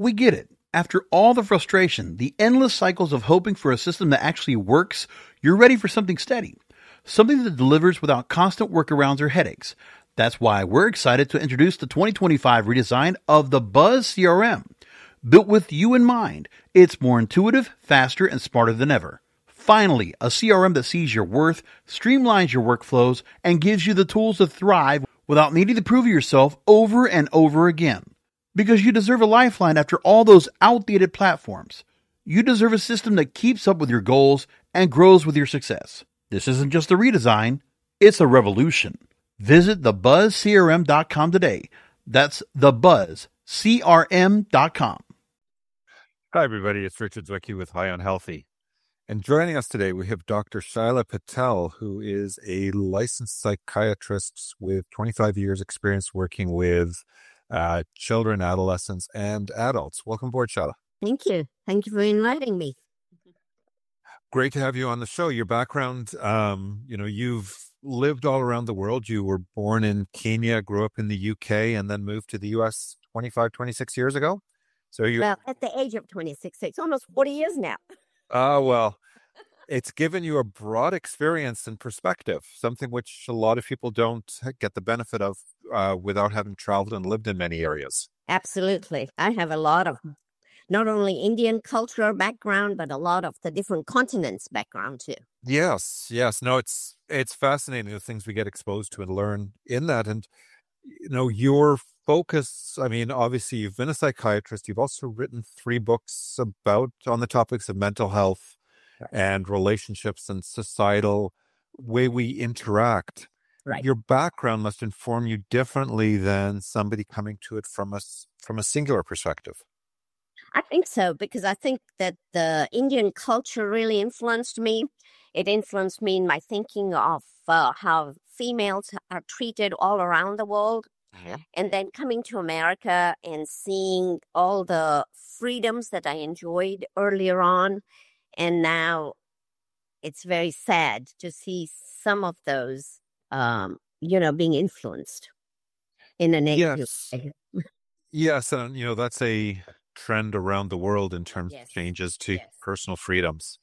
We get it. After all the frustration, the endless cycles of hoping for a system that actually works, you're ready for something steady. Something that delivers without constant workarounds or headaches. That's why we're excited to introduce the 2025 redesign of the Buzz CRM. Built with you in mind, it's more intuitive, faster, and smarter than ever. Finally, a CRM that sees your worth, streamlines your workflows, and gives you the tools to thrive without needing to prove yourself over and over again. Because you deserve a lifeline after all those outdated platforms. You deserve a system that keeps up with your goals and grows with your success. This isn't just a redesign, it's a revolution. Visit thebuzzcrm.com today. That's thebuzzcrm.com. Hi, everybody. It's Richard Zwicky with High on Healthy. And joining us today, we have Dr. Shaila Patel, who is a licensed psychiatrist with 25 years experience working with children, adolescents, and adults. Welcome aboard, Shaila. Thank you. Thank you for inviting me. Great to have you on the show. Your background, you've lived all around the world. You were born in Kenya, grew up in the UK, and then moved to the US 26 years ago. Well, at the age of 26, it's almost 40 years now. Well, it's given you a broad experience and perspective, something which a lot of people don't get the benefit of without having traveled and lived in many areas. Absolutely. I have a lot of not only Indian cultural background, but a lot of the different continents background too. Yes. No, it's fascinating the things we get exposed to and learn in that. And, your focus, obviously you've been a psychiatrist. You've also written 3 books on the topics of mental health and relationships and societal way we interact. Right. Your background must inform you differently than somebody coming to it from a singular perspective. I think so, because I think that the Indian culture really influenced me. It influenced me in my thinking of how females are treated all around the world. Mm-hmm. And then coming to America and seeing all the freedoms that I enjoyed earlier on. And now it's very sad to see some of those, being influenced in a negative way. Yes. And, that's a trend around the world in terms of changes to personal freedoms,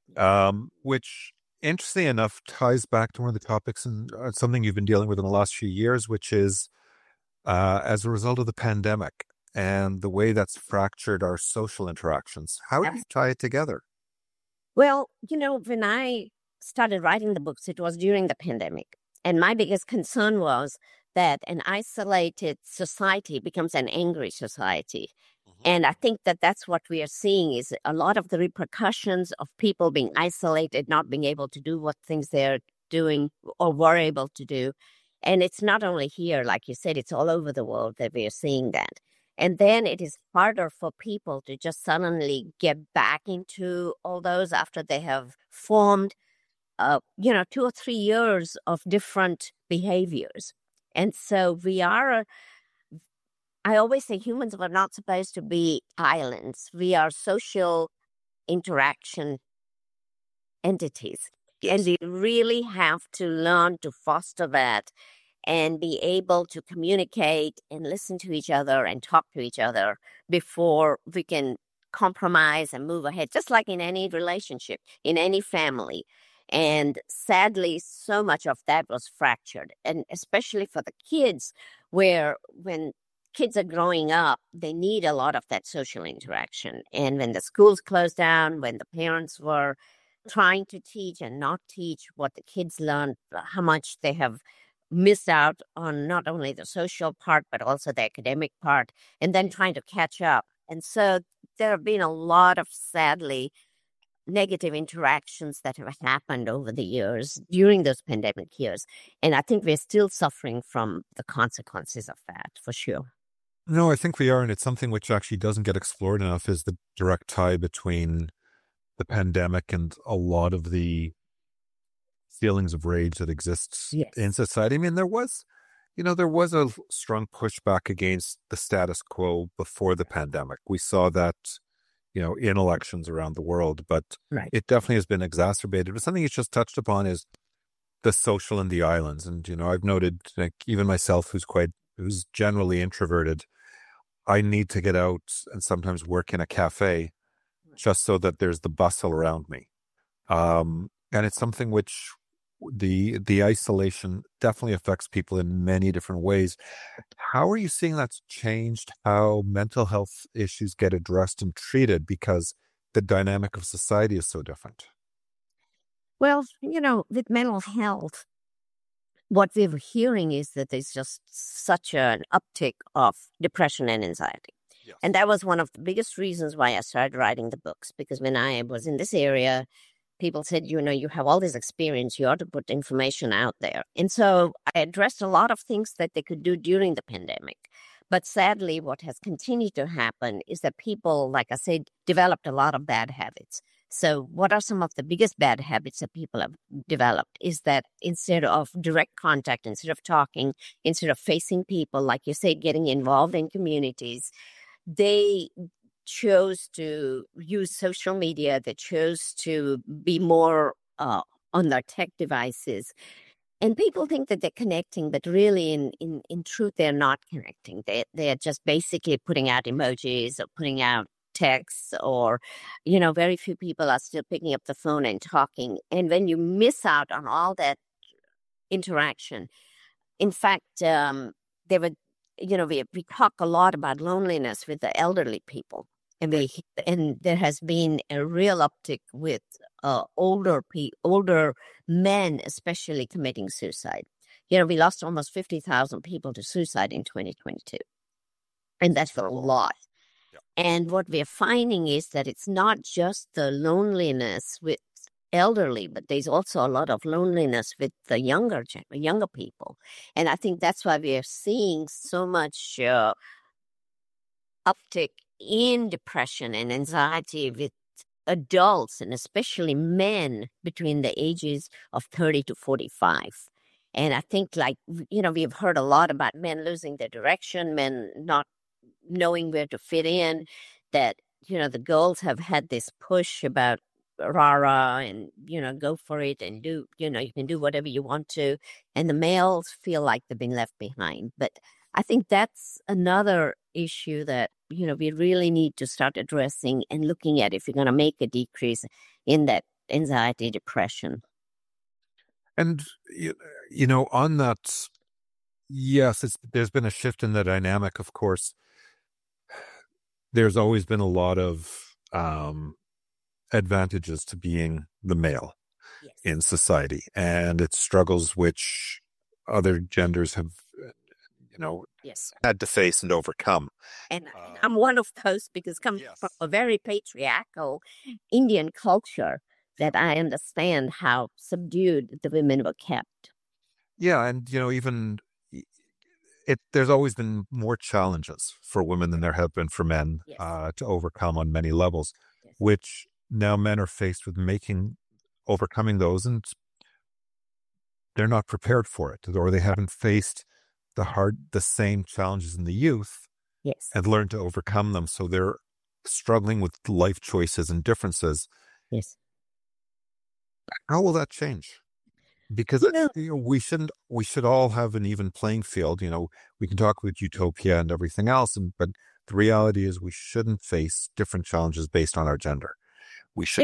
which, interestingly enough, ties back to one of the topics and something you've been dealing with in the last few years, which is as a result of the pandemic and the way that's fractured our social interactions. How do you tie it together? Well, when I started writing the books, it was during the pandemic. And my biggest concern was that an isolated society becomes an angry society. Mm-hmm. And I think that that's what we are seeing is a lot of the repercussions of people being isolated, not being able to do what things they're doing or were able to do. And it's not only here, like you said, it's all over the world that we are seeing that. And then it is harder for people to just suddenly get back into all those after they have formed, 2 or 3 years of different behaviors. And so I always say humans are not supposed to be islands. We are social interaction entities. And we really have to learn to foster that and be able to communicate and listen to each other and talk to each other before we can compromise and move ahead, just like in any relationship, in any family. And sadly, so much of that was fractured, and especially for the kids, where when kids are growing up, they need a lot of that social interaction. And when the schools closed down, when the parents were trying to teach and not teach what the kids learned, how much they have missed out on not only the social part, but also the academic part, and then trying to catch up. And so there have been a lot of, sadly, negative interactions that have happened over the years during those pandemic years. And I think we're still suffering from the consequences of that, for sure. No, I think we are. And it's something which actually doesn't get explored enough is the direct tie between the pandemic and a lot of the feelings of rage that exists in society. I mean, there was a strong pushback against the status quo before the pandemic. We saw that, in elections around the world, but it definitely has been exacerbated. But something you just touched upon is the social in the islands. And, I've noted, like, even myself, who's generally introverted, I need to get out and sometimes work in a cafe just so that there's the bustle around me. And it's something which the isolation definitely affects people in many different ways. How are you seeing that's changed how mental health issues get addressed and treated because the dynamic of society is so different? Well, with mental health, what we're hearing is that there's just such an uptick of depression and anxiety. Yes. And that was one of the biggest reasons why I started writing the books, because when I was in this area, people said, you have all this experience, you ought to put information out there. And so I addressed a lot of things that they could do during the pandemic. But sadly, what has continued to happen is that people, like I said, developed a lot of bad habits. So what are some of the biggest bad habits that people have developed is that instead of direct contact, instead of talking, instead of facing people, like you said, getting involved in communities, they chose to use social media. They chose to be more on their tech devices. And people think that they're connecting, but really in truth, they're not connecting. They're just basically putting out emojis or putting out texts, or, very few people are still picking up the phone and talking. And when you miss out on all that interaction, in fact, they would, we talk a lot about loneliness with the elderly people. And there has been a real uptick with older men, especially committing suicide. We lost almost 50,000 people to suicide in 2022. And that's a lot. Yeah. And what we're finding is that it's not just the loneliness with elderly, but there's also a lot of loneliness with the younger people. And I think that's why we are seeing so much uptick in depression and anxiety with adults, and especially men between the ages of 30 to 45. And I think, we've heard a lot about men losing their direction, men not knowing where to fit in, that, the girls have had this push about rah-rah and, go for it and do, you can do whatever you want to. And the males feel like they've been left behind. But I think that's another issue that, we really need to start addressing and looking at if you're going to make a decrease in that anxiety, depression. And, on that, yes, there's been a shift in the dynamic, of course. There's always been a lot of advantages to being the male in society, and it's struggles which other genders have had to face and overcome. And I'm one of those, because coming from a very patriarchal Indian culture, that I understand how subdued the women were kept. Yeah, and even there's always been more challenges for women than there have been for men to overcome on many levels, which now men are faced with overcoming those, and they're not prepared for it, or they haven't faced the same challenges in the youth and learned to overcome them. So they're struggling with life choices and differences. Yes. How will that change? Because we should all have an even playing field. We can talk about utopia and everything else, but the reality is we shouldn't face different challenges based on our gender. We should.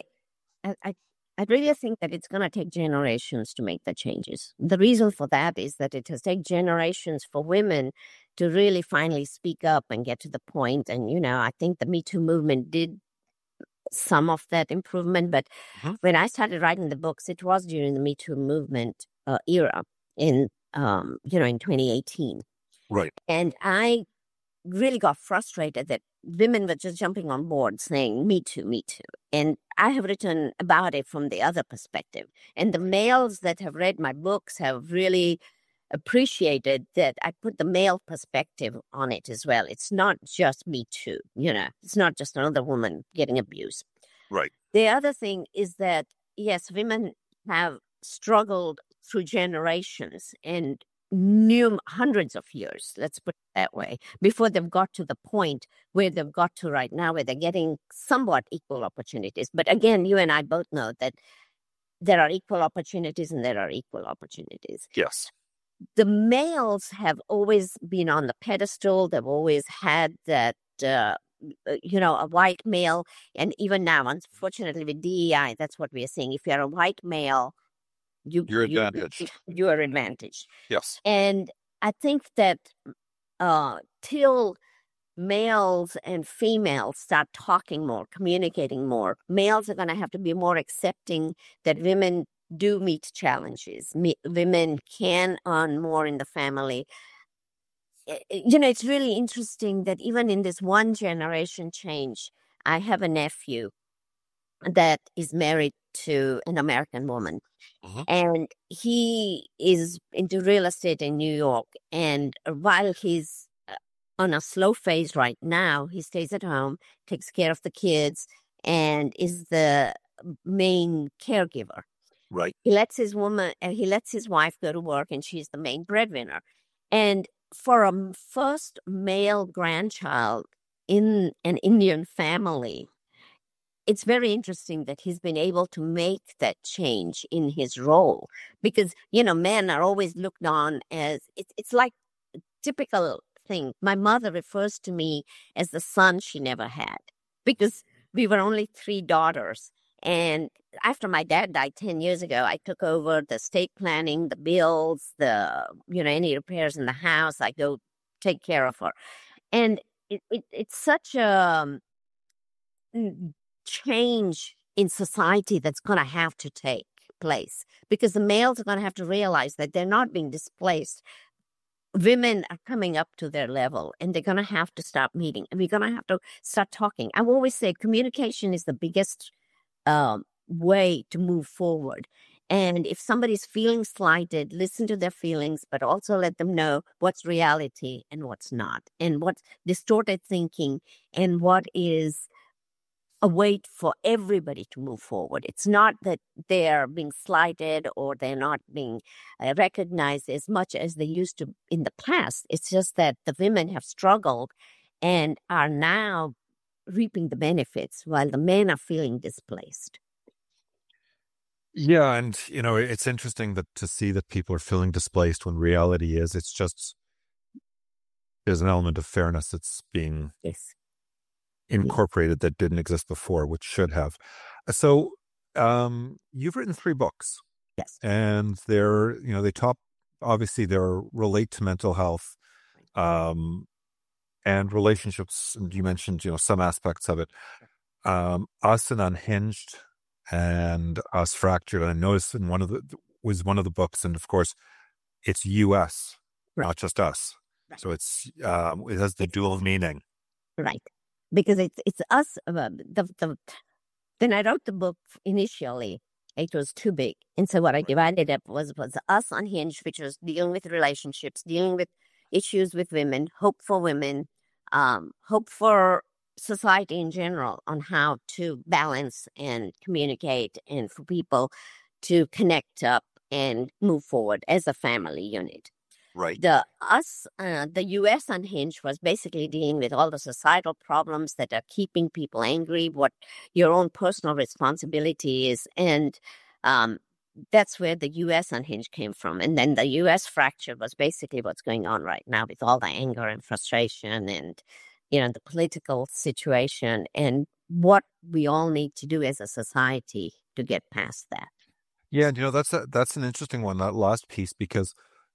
I really think that it's going to take generations to make the changes. The reason for that is that it has taken generations for women to really finally speak up and get to the point. And, I think the Me Too movement did some of that improvement. But when I started writing the books, it was during the Me Too movement era in 2018. Right. And I really got frustrated that women were just jumping on board saying, me too, me too. And I have written about it from the other perspective. And the males that have read my books have really appreciated that I put the male perspective on it as well. It's not just me too, it's not just another woman getting abused. Right. The other thing is that, yes, women have struggled through generations and hundreds of years, let's put it that way, before they've got to the point where they've got to right now, where they're getting somewhat equal opportunities. But again, you and I both know that there are equal opportunities and there are equal opportunities. Yes. the males have always been on the pedestal. They've always had that, a white male. And even now, unfortunately, with DEI, that's what we are seeing. If you're a white male, You're advantaged. you are advantaged. Yes. And I think that till males and females start talking more, communicating more, males are going to have to be more accepting that women do meet challenges. Women can earn more in the family. It's really interesting that even in this one generation change, I have a nephew that is married to an American woman. And he is into real estate in New York. And while he's on a slow phase right now, he stays at home, takes care of the kids, and is the main caregiver. Right. He lets his wife go to work, and she's the main breadwinner. And for a first male grandchild in an Indian family, it's very interesting that he's been able to make that change in his role, because, men are always looked on as, it's like a typical thing. My mother refers to me as the son she never had, because we were only 3 daughters. And after my dad died 10 years ago, I took over the estate planning, the bills, any repairs in the house. I go take care of her. And it's such a change in society that's going to have to take place, because the males are going to have to realize that they're not being displaced. Women are coming up to their level, and they're going to have to stop meeting, and we're going to have to start talking. I always say communication is the biggest way to move forward. And if somebody's feeling slighted, listen to their feelings, but also let them know what's reality and what's not, and what's distorted thinking, and what is a way for everybody to move forward. It's not that they're being slighted or they're not being recognized as much as they used to in the past. It's just that the women have struggled and are now reaping the benefits while the men are feeling displaced. Yeah, and it's interesting to see that people are feeling displaced when reality is there's an element of fairness that's being incorporated that didn't exist before, which should have. So you've written 3 books. Yes. And they're, obviously they relate to mental health and relationships. And you mentioned, some aspects of it. Us and Unhinged and Us Fractured. And I noticed in one of the books, and of course it's US, not just us. Right. So it has the dual meaning. Right. Because it's us. When I wrote the book initially, it was too big. And so what I divided up was Us Unhinged, which was dealing with relationships, dealing with issues with women, hope for women, hope for society in general on how to balance and communicate, and for people to connect up and move forward as a family unit. Right. The U.S. Unhinged was basically dealing with all the societal problems that are keeping people angry, what your own personal responsibility is. And that's where the U.S. Unhinged came from. And then the U.S. Fractured was basically what's going on right now with all the anger and frustration and, the political situation, and what we all need to do as a society to get past that. Yeah, that's an interesting one, that last piece, because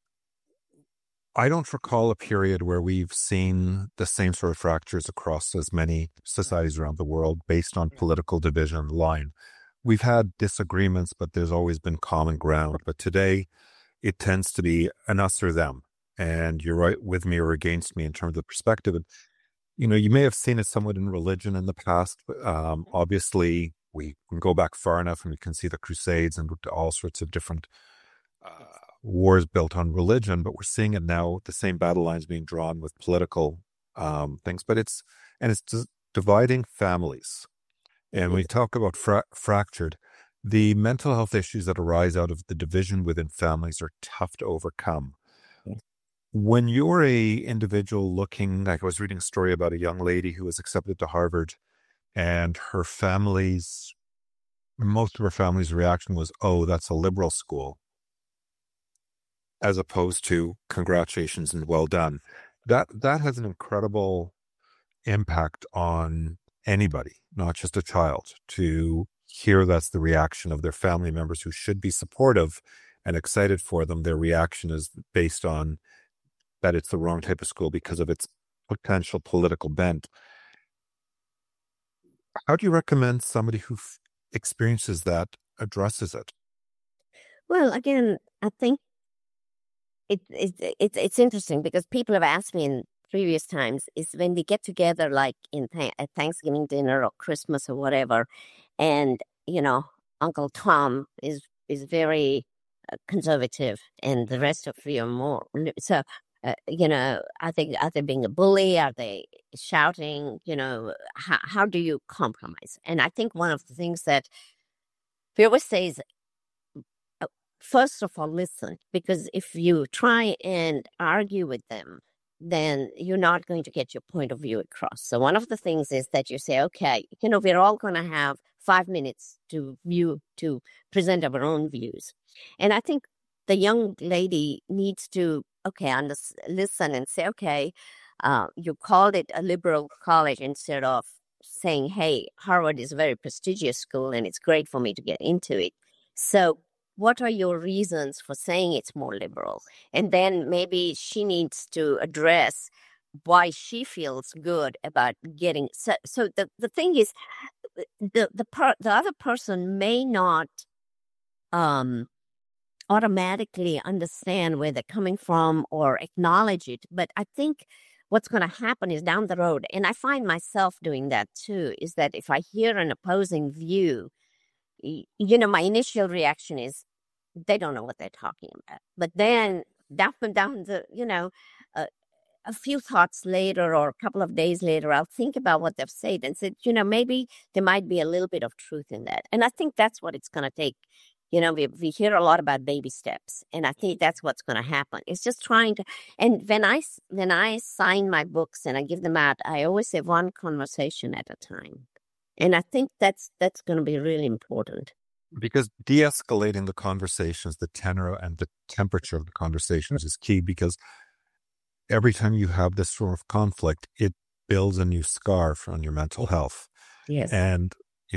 I don't recall a period where we've seen the same sort of fractures across as many societies around the world based on political division line. We've had disagreements, but there's always been common ground. But today, it tends to be an us or them. And you're right with me or against me in terms of the perspective. And, you may have seen it somewhat in religion in the past. But, obviously, we can go back far enough and we can see the Crusades and all sorts of different wars built on religion, but we're seeing it now, the same battle lines being drawn with political things, but it's dividing families. And when we talk about fractured, the mental health issues that arise out of the division within families are tough to overcome. When you're a individual looking, like I was reading a story about a young lady who was accepted to Harvard, and most of her family's reaction was, "Oh, that's a liberal school." as opposed to congratulations and well done. That has an incredible impact on anybody, not just a child, to hear that's the reaction of their family members who should be supportive and excited for them. Their reaction is based on that it's the wrong type of school because of its potential political bent. How do you recommend somebody who experiences that addresses it? Well, again, I think it's interesting because people have asked me in previous times is when we get together, like at Thanksgiving dinner or Christmas or whatever, and Uncle Tom is very conservative, and the rest of you are more. So, are they being a bully? Are they shouting? How do you compromise? And I think one of the things that we always say is, first of all, listen, because if you try and argue with them, then you're not going to get your point of view across. So one of the things is that you say, okay, we're all going to have 5 minutes to present our own views. And I think the young lady needs to, listen and say, okay, you called it a liberal college instead of saying, hey, Harvard is a very prestigious school and it's great for me to get into it. So what are your reasons for saying it's more liberal? And then maybe she needs to address why she feels good about getting. So the thing is, the other person may not automatically understand where they're coming from or acknowledge it. But I think what's going to happen is down the road, and I find myself doing that too, is that if I hear an opposing view, my initial reaction is they don't know what they're talking about. But then down the, a few thoughts later or a couple of days later, I'll think about what they've said and said, maybe there might be a little bit of truth in that. And I think that's what it's going to take. We hear a lot about baby steps, and I think that's what's going to happen. It's just trying to, and when I sign my books and I give them out, I always say one conversation at a time. And I think that's going to be really important. Because de-escalating the conversations, the tenor and the temperature of the conversations is key, because every time you have this sort of conflict, it builds a new scar on your mental health. Yes. And,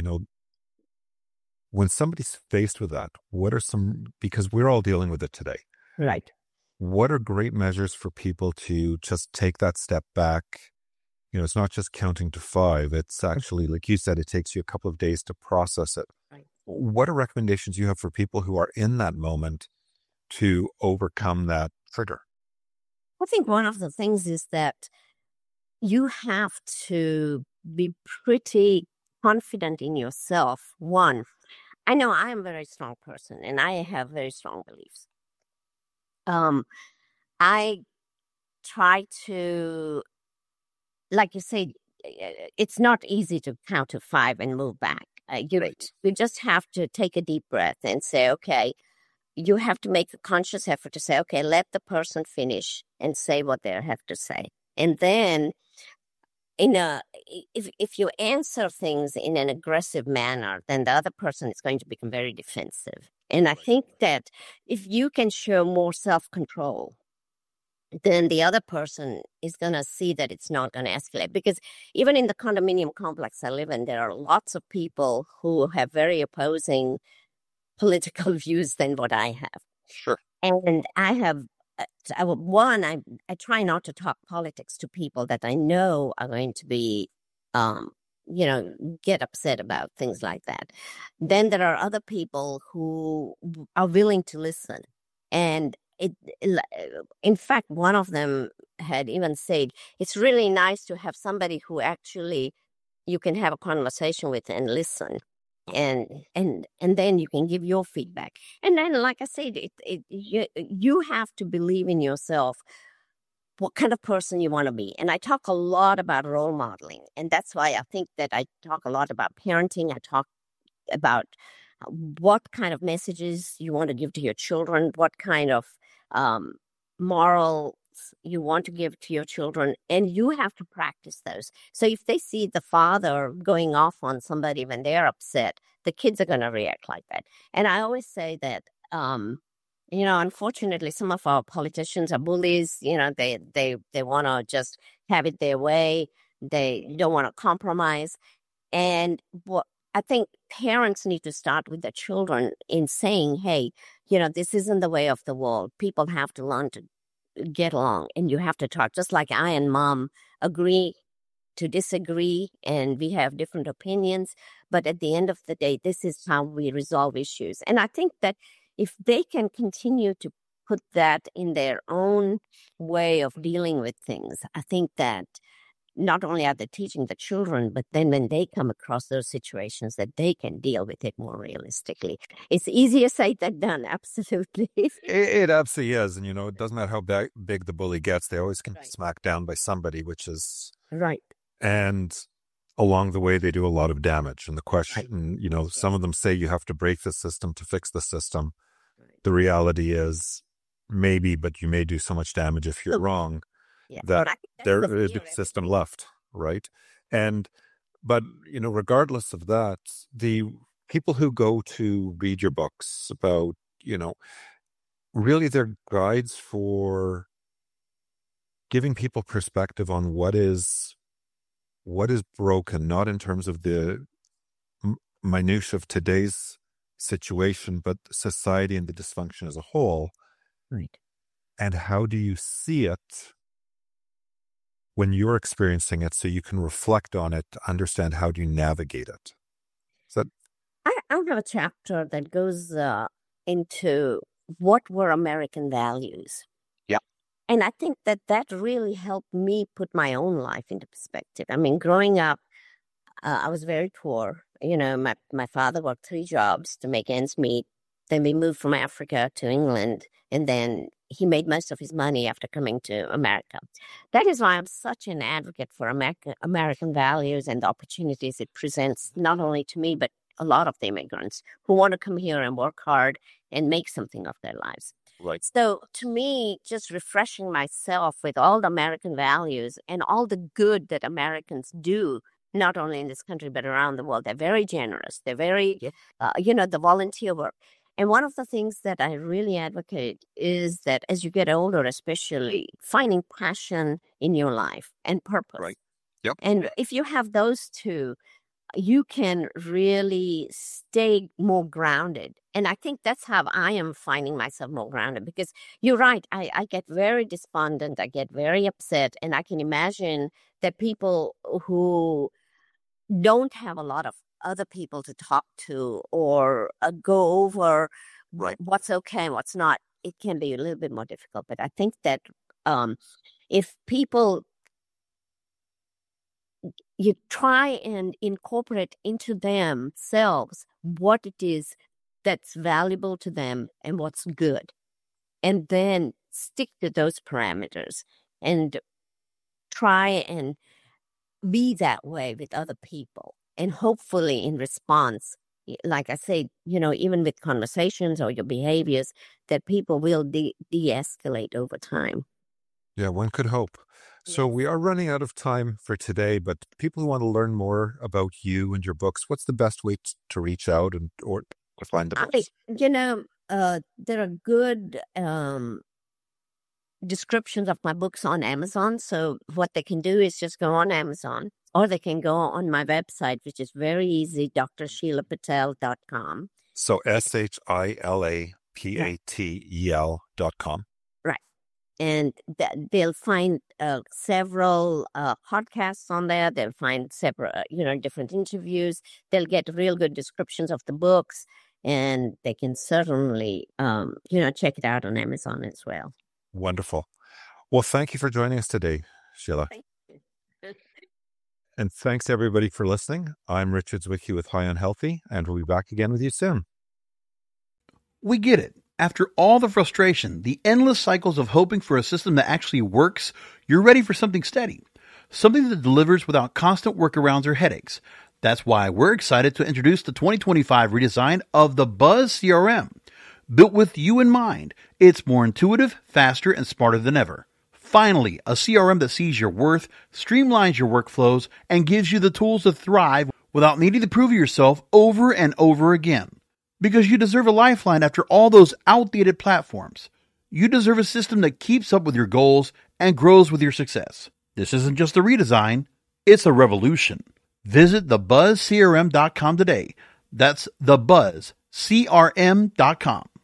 when somebody's faced with that, because we're all dealing with it today. Right. What are great measures for people to just take that step back? It's not just counting to 5. It's actually, like you said, it takes you a couple of days to process it. Right. What are recommendations you have for people who are in that moment to overcome that trigger? I think one of the things is that you have to be pretty confident in yourself. One, I know I am a very strong person and I have very strong beliefs. I try to, like you said, it's not easy to count to 5 and move back. You just have to take a deep breath and say, okay, you have to make a conscious effort to say, okay, let the person finish and say what they have to say. And then if you answer things in an aggressive manner, then the other person is going to become very defensive. And I think that if you can show more self-control, then the other person is going to see that it's not going to escalate. Because even in the condominium complex I live in, there are lots of people who have very opposing political views than what I have. Sure. And I have, I try not to talk politics to people that I know are going to be, get upset about things like that. Then there are other people who are willing to listen. And in fact, one of them had even said, it's really nice to have somebody who actually you can have a conversation with and listen. And then you can give your feedback. And then, like I said, you have to believe in yourself, what kind of person you want to be. And I talk a lot about role modeling. And that's why I think that I talk a lot about parenting. I talk about what kind of messages you want to give to your children, what kind of morals you want to give to your children, and you have to practice those. So if they see the father going off on somebody when they're upset, the kids are going to react like that. And I always say that Unfortunately, some of our politicians are bullies. They want to just have it their way. They don't want to compromise. And what I think parents need to start with the children in saying, hey, this isn't the way of the world. People have to learn to get along, and you have to talk. Just like I and Mom agree to disagree, and we have different opinions. But at the end of the day, this is how we resolve issues. And I think that if they can continue to put that in their own way of dealing with things, I think that not only are they teaching the children, but then when they come across those situations, that they can deal with it more realistically. It's easier said than done, absolutely. It absolutely is. And, it doesn't matter how big the bully gets, they always can smack down by somebody, which is... Right. And along the way, they do a lot of damage. And the question, some of them say you have to break the system to fix the system. The reality is maybe, but you may do so much damage if you're wrong. Yeah, that there is a system left, right? But regardless of that, the people who go to read your books about, really they're guides for giving people perspective on what is broken, not in terms of the minutiae of today's situation, but society and the dysfunction as a whole. Right. And how do you see it when you're experiencing it, so you can reflect on it, to understand how do you navigate it? I have a chapter that goes into what were American values. Yeah. And I think that really helped me put my own life into perspective. I mean, growing up, I was very poor. My father worked 3 jobs to make ends meet. Then we moved from Africa to England, and then he made most of his money after coming to America. That is why I'm such an advocate for American values and the opportunities it presents, not only to me, but a lot of the immigrants who want to come here and work hard and make something of their lives. Right. So to me, just refreshing myself with all the American values and all the good that Americans do, not only in this country, but around the world. They're very generous. They're very, the volunteer work. And one of the things that I really advocate is that as you get older, especially, finding passion in your life and purpose. Right. Yep. And if you have those two, you can really stay more grounded. And I think that's how I am finding myself more grounded, because you're right. I get very despondent. I get very upset. And I can imagine that people who don't have a lot of other people to talk to or go over what's okay and what's not, it can be a little bit more difficult. But I think that if people, you try and incorporate into themselves what it is that's valuable to them and what's good, and then stick to those parameters and try and be that way with other people. And hopefully in response, like I said, even with conversations or your behaviors, that people will de-escalate over time. Yeah, one could hope. So we are running out of time for today, but people who want to learn more about you and your books, what's the best way to reach out or to find the books? There are good descriptions of my books on Amazon. So what they can do is just go on Amazon, or they can go on my website, which is very easy, drsheelapatel.com. So SHILAPATEL.com. Right. And they'll find several podcasts on there. They'll find several, different interviews. They'll get real good descriptions of the books, and they can certainly, check it out on Amazon as well. Wonderful. Well, thank you for joining us today, Sheila. Thank you. And thanks everybody for listening. I'm Richard Zwicky with High on Healthy, and we'll be back again with you soon. We get it. After all the frustration, the endless cycles of hoping for a system that actually works, you're ready for something steady. Something that delivers without constant workarounds or headaches. That's why we're excited to introduce the 2025 redesign of the Buzz CRM. Built with you in mind, it's more intuitive, faster, and smarter than ever. Finally, a CRM that sees your worth, streamlines your workflows, and gives you the tools to thrive without needing to prove yourself over and over again. Because you deserve a lifeline after all those outdated platforms. You deserve a system that keeps up with your goals and grows with your success. This isn't just a redesign, it's a revolution. Visit thebuzzcrm.com today. That's thebuzzcrm.com.